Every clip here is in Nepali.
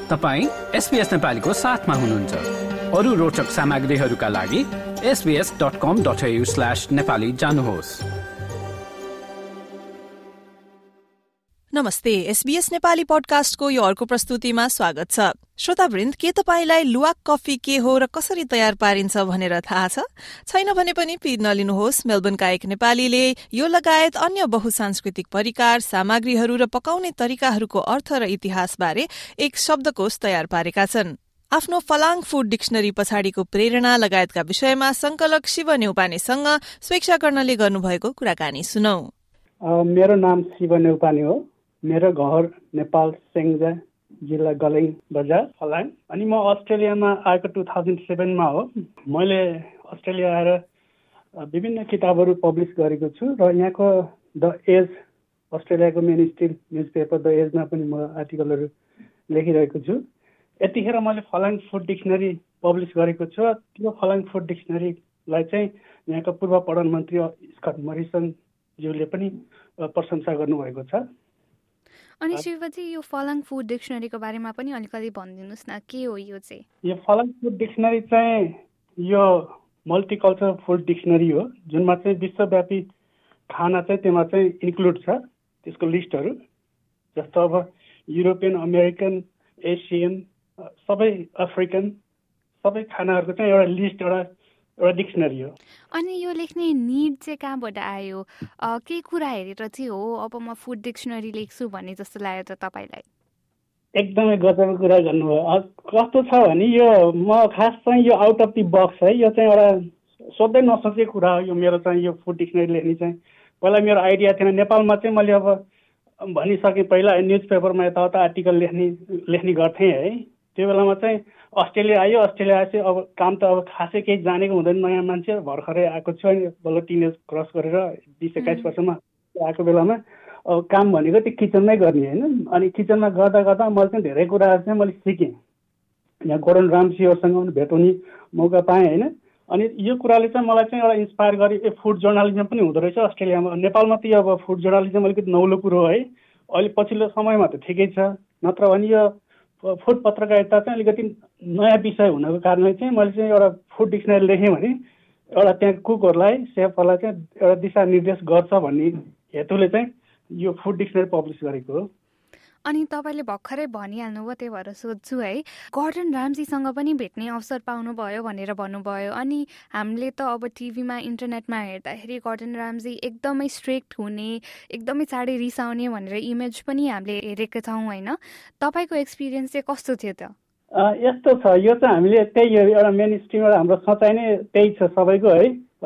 तपाईं SBS नेपालीको साथमा हुनुहुन्छ। अरू रोचक सामग्रीहरूका लागि sbs.com.au/nepali जानुहोस्। नमस्ते, SBS नेपाली पडकास्टको यो अर्को प्रस्तुतिमा स्वागत छ। श्रोतावृन्द, के तपाईलाई लुवाक कफी के हो र कसरी तयार पारिन्छ भनेर थाहा छ? छैन भने पनि पिर नलिनुहोस्। मेलबर्नका एक नेपालीले यो लगायत अन्य बहुसांस्कृतिक परिकार, सामग्रीहरू र पकाउने तरिकाहरूको अर्थ र इतिहासबारे एक शब्दकोश तयार पारेका छन्। आफ्नो फलाङ फूड डिक्सनरी पछाडिको प्रेरणा लगायतका विषयमा संकलक शिव नेउपानेसँग स्वेच्छा कर्णले गर्नुभएको कुराकानी सुनौ। मेरो नाम शिव नेउपाने हो। मेरो घर नेपाल सेङ्जा जिल्ला गलैङ बजार फलाङ। अनि म अस्ट्रेलियामा आएको 2007 हो। मैले अस्ट्रेलिया आएर विभिन्न किताबहरू पब्लिस गरेको छु र यहाँको द एज, अस्ट्रेलियाको mainstream newspaper the एजमा पनि म आर्टिकलहरू लेखिरहेको छु। यतिखेर मैले फलाङ फुड डिक्सनरी पब्लिस गरेको छु। त्यो फलाङ फुड डिक्सनरीलाई चाहिँ यहाँको पूर्व प्रधानमन्त्री स्कट मरिसनज्यूले पनि प्रशंसा गर्नुभएको छ। अनि शिवजी, यो फलाङ फुड डिक्सनरीको बारेमा पनि अलिकति भनिदिनुहोस् न, के हो यो चाहिँ? यो फलाङ फुड डिक्सनरी चाहिँ यो मल्टिकल्चरल फुड डिक्सनरी हो, जुनमा चाहिँ विश्वव्यापी खाना चाहिँ त्यसमा चाहिँ इन्क्लुड छ। त्यसको लिस्टहरू जस्तो अब युरोपियन, अमेरिकन, एसियन, सबै अफ्रिकन सबै खानाहरूको चाहिँ एउटा लिस्ट, एउटा डिक्सनरी हो। अनि यो लेख्ने निड चाहिँ कहाँबाट आयो? के कुरा हेरेर चाहिँ हो अब म फुड डिक्सनरी लेख्छु भन्ने जस्तो लाग्यो त तपाईँलाई? एकदमै गजबको कुरा गर्नुभयो। कस्तो छ भने यो म खास चाहिँ यो आउट अफ दि बक्स है, यो चाहिँ एउटा सोध्दै नसोचेको कुरा हो। यो मेरो चाहिँ यो फुड डिक्सनरी लेख्ने चाहिँ पहिला मेरो आइडिया थिएन। नेपालमा चाहिँ मैले अब भनिसकेँ, पहिला न्युज पेपरमा यताउता आर्टिकल लेख्ने गर्थेँ है। त्यो बेलामा चाहिँ अस्ट्रेलिया आयो। अस्ट्रेलिया आएपछि अब काम त अब खासै केही जानेको हुँदैन, नयाँ मान्छे भर्खरै आएको छु। अनि बल्ल टिनेज क्रस गरेर 20-21 वर्षमा आएको बेलामा अब काम भनेको त्यो किचनमै गर्ने होइन। अनि किचनमा गर्दा गर्दा मैले चाहिँ धेरै कुराहरू चाहिँ मैले सिकेँ। यहाँ गोर्डन राम्सीहरूसँग पनि भेटाउने मौका पाएँ होइन। अनि यो कुराले चाहिँ मलाई चाहिँ एउटा इन्सपायर गरे। फुड जर्नलिजम पनि हुँदो रहेछ अस्ट्रेलियामा। नेपालमा त अब फुड जर्नलिजम अलिकति नौलो कुरो है। अहिले पछिल्लो समयमा त ठिकै छ, नत्र भने यो फुड पत्रकारिता चाहिँ अलिकति नयाँ विषय हुनको कारणले चाहिँ मैले चाहिँ एउटा फुड डिक्सनरी लेखेँ भने एउटा त्यहाँ कुकहरूलाई, सेफहरूलाई चाहिँ एउटा दिशानिर्देश गर्छ भन्ने हेतुले चाहिँ यो फुड डिक्सनरी पब्लिस गरेको हो। अनि तपाईँले भर्खरै भनिहाल्नुभयो, त्यही भएर सोध्छु है, गॉर्डन राम्सीसँग पनि भेट्ने अवसर पाउनुभयो भनेर भन्नुभयो। अनि हामीले त अब टिभीमा, इन्टरनेटमा हेर्दाखेरि गॉर्डन राम्सी एकदमै स्ट्रिक्ट हुने, एकदमै चाँडै रिसाउने भनेर इमेज पनि हामीले हेरेका छौँ होइन। तपाईँको एक्सपिरियन्स चाहिँ कस्तो थियो त? यस्तो छ, यो चाहिँ हामीले त्यही एउटा मेन स्ट्रिम, एउटा हाम्रो सोचाइ नै त्यही छ सबैको है।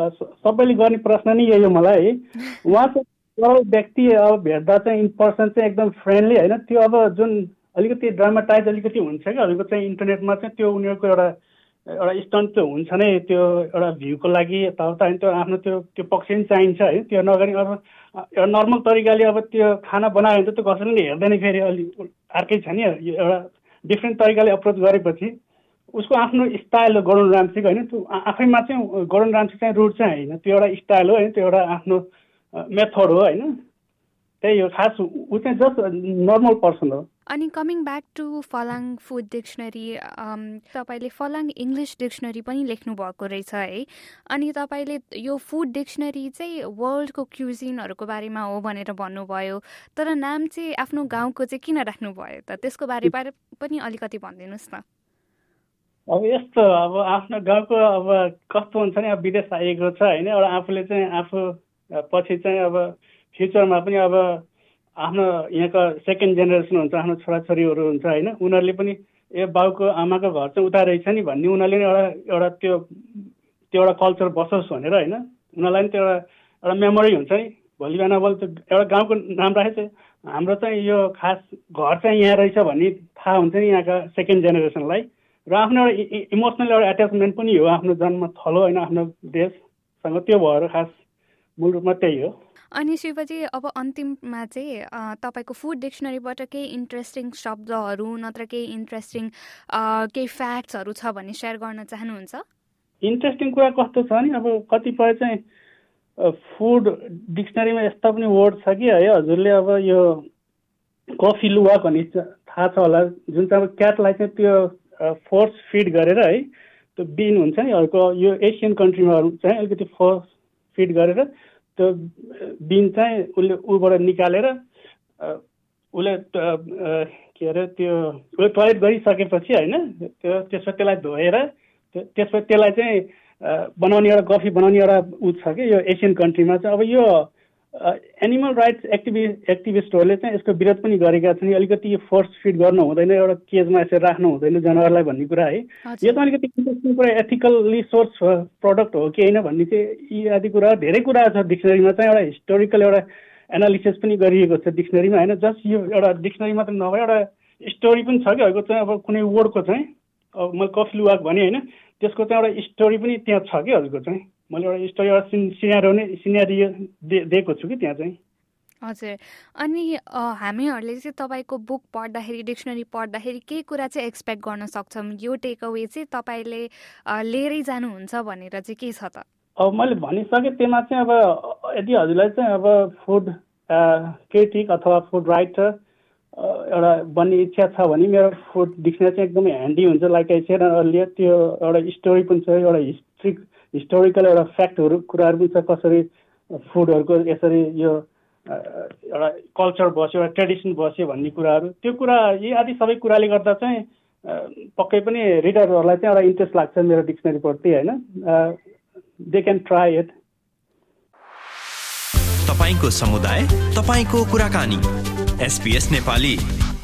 सबैले गर्ने प्रश्न नै यही हो मलाई है। उहाँ चाहिँ व्यक्ति अब भेट्दा चाहिँ इन पर्सन चाहिँ एकदम फ्रेन्डली होइन। त्यो अब जुन अलिकति ड्रामाटाइज अलिकति हुन्छ कि अलिकति चाहिँ इन्टरनेटमा चाहिँ त्यो उनीहरूको एउटा स्टन्ट त्यो हुन्छ नै, त्यो एउटा भ्यूको लागि यताउता त्यो आफ्नो त्यो पक्ष पनि चाहिन्छ है। त्यो नगरी अब एउटा नर्मल तरिकाले अब त्यो खाना बनायो भने त त्यो कसैले हेर्दैन, फेरि अलिक अर्कै छ नि। एउटा डिफ्रेन्ट तरिकाले अप्रोच गरेपछि उसको आफ्नो स्टाइल हो गॉर्डन राम्सीको होइन। त्यो आफैमा चाहिँ गॉर्डन राम्सी चाहिँ रुट चाहिँ होइन, त्यो एउटा स्टाइल हो होइन, त्यो एउटा आफ्नो मेथड हो होइन। त्यही हो खास, ऊ चाहिँ जस्ट नर्मल पर्सन हो। अनि कमिङ ब्याक टु फलाङ फुड डिक्सनरी, तपाईँले फलाङ इङ्ग्लिस डिक्सनरी पनि लेख्नु भएको रहेछ है। अनि तपाईँले यो फुड डिक्सनरी चाहिँ वर्ल्डको क्युजिनहरूको बारेमा हो भनेर भन्नुभयो, तर नाम चाहिँ आफ्नो गाउँको चाहिँ किन राख्नुभयो त? त्यसको बारेमा पनि अलिकति भनिदिनुहोस् न। अब यस्तो, अब आफ्नो गाउँको अब कस्तो हुन्छ नि, अब विदेश आएको छ होइन, एउटा आफूले चाहिँ आफू पछि चाहिँ अब फ्युचरमा पनि अब आफ्नो यहाँको सेकेन्ड जेनेरेसन हुन्छ, आफ्नो छोराछोरीहरू हुन्छ होइन। उनीहरूले पनि बाउको आमाको घर चाहिँ उता रहेछ नि भन्ने उनीहरूले नि एउटा त्यो एउटा कल्चर बसोस् भनेर होइन। उनीहरूलाई नि त्यो एउटा मेमोरी हुन्छ नि। भोलि बिहान अब एउटा गाउँको नाम राखेको चाहिँ हाम्रो चाहिँ यो खास घर चाहिँ यहाँ रहेछ भन्ने थाहा हुन्छ नि यहाँका सेकेन्ड जेनेरेसनलाई। र आफ्नो एउटा इमोसनल एउटा एट्याचमेन्ट पनि हो आफ्नो जन्म थलो होइन, आफ्नो देशसँग। त्यो भएर खास मूल रूपमा त्यही हो। अनि शिवजी, अब अन्तिममा चाहिँ तपाईँको फुड डिक्सनरीबाट केही इन्ट्रेस्टिङ शब्दहरू नत्र केही इन्ट्रेस्टिङ केही फ्याक्ट्सहरू छ भने सेयर गर्न चाहनुहुन्छ? इन्ट्रेस्टिङ कुरा कस्तो छ नि, अब कतिपय चाहिँ फुड डिक्सनरीमा यस्ता पनि वर्ड छ कि है, हजुरले अब यो कफी लुवाक भन्ने थाहा छ होला, जुन चाहिँ अब क्याटलाई चाहिँ त्यो फोर्स फिड गरेर है, त्यो बिन हुन्छ नि अर्को यो एसियन कन्ट्रीमा चाहिँ अलिकति फोर्स फिड गरेर त्यो बिन चाहिँ उसले ऊबाट निकालेर उसले के अरे त्यो उसले टोयलेट गरिसकेपछि होइन त्यसपछि त्यसलाई धोएर त्यसपछि त्यसलाई चाहिँ बनाउने एउटा कफी बनाउने एउटा ऊ छ कि यो एसियन कन्ट्रीमा चाहिँ। अब यो एनिमल राइट्स एक्टिभिस्टहरूले चाहिँ यसको विरोध पनि गरेका छन्। अलिकति यो फोर्स फिड गर्नु हुँदैन, एउटा केजमा यसरी राख्नु हुँदैन जनावरलाई भन्ने कुरा है। यो त अलिकति इन्ट्रेस्टिङ कुरा, एथिकल्ली सोर्स प्रडक्ट हो कि होइन भन्ने चाहिँ यी आदि कुरा धेरै कुरा छ डिक्सनरीमा चाहिँ। एउटा हिस्टोरिकल एउटा एनालिसिस पनि गरिएको छ डिक्सनरीमा होइन, जस्ट यो एउटा डिक्सनरी मात्र नभए एउटा स्टोरी पनि छ कि हजुरको चाहिँ अब कुनै वर्डको चाहिँ अब मैले कफी लुवाक भने होइन त्यसको चाहिँ एउटा स्टोरी पनि त्यहाँ छ कि हजुरको चाहिँ। मैले एउटा स्टोरी एउटा सिनेरियो दिएको छु कि त्यहाँ चाहिँ। हजुर, अनि हामीहरूले चाहिँ तपाईँको बुक पढ्दाखेरि, डिक्सनरी पढ्दाखेरि केही कुरा चाहिँ एक्सपेक्ट गर्न सक्छौँ, यो टेक अवे चाहिँ तपाईँले लिएरै जानुहुन्छ भनेर चाहिँ के छ त? अब मैले भनिसकेँ त्यसमा चाहिँ अब यदि हजुरलाई चाहिँ अब फुड क्रिटिक अथवा फुड राइटर एउटा बन्ने इच्छा छ भने मेरो फुड डिक्सनरी चाहिँ एकदमै ह्यान्डी हुन्छ। लाइक आई सेड अर्लियर, त्यो एउटा स्टोरी पनि छ, एउटा हिस्टोरिकल एउटा फ्याक्टहरू कुराहरू पनि छ, कसरी फुडहरूको यसरी यो एउटा कल्चर बस्यो, एउटा ट्रेडिसन बस्यो भन्ने कुराहरू, त्यो कुरा यी आदि सबै कुराले गर्दा चाहिँ पक्कै पनि रिडरहरूलाई चाहिँ एउटा इन्ट्रेस्ट लाग्छ मेरो डिक्सनरीप्रति होइन। They can try it. तपाईको समुदाय, तपाईको कुराकानी, SBS नेपाली।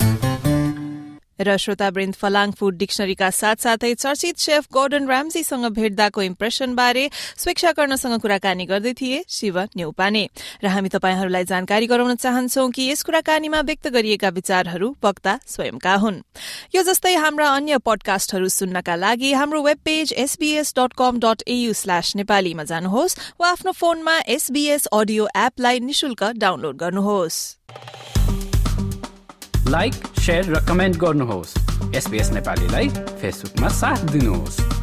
र श्रोतावृन्द, फलाङ फूड डिक्सनरीका साथसाथै चर्चित शेफ गोर्डन र्याम्जीसँग भेट्दाको इम्प्रेसन बारे स्वेच्छा कर्णसँग कुराकानी गर्दै थिए शिव न्यौपाने। र हामी तपाईहरूलाई जानकारी गराउन चाहन्छौं कि यस कुराकानीमा व्यक्त गरिएका विचारहरू वक्ता स्वयंका हुन्। यो जस्तै हाम्रा अन्य पडकास्टहरू सुन्नका लागि हाम्रो वेब पेज sbs.com.au/nepali मा जानुहोस् वा आफ्नो फोनमा SBS अडियो एपलाई निशुल्क डाउनलोड गर्नुहोस्। लाइक, शेयर र कमेन्ट गर्नुहोस्। SBS नेपालीलाई फेसबुकमा साथ दिनुहोस्।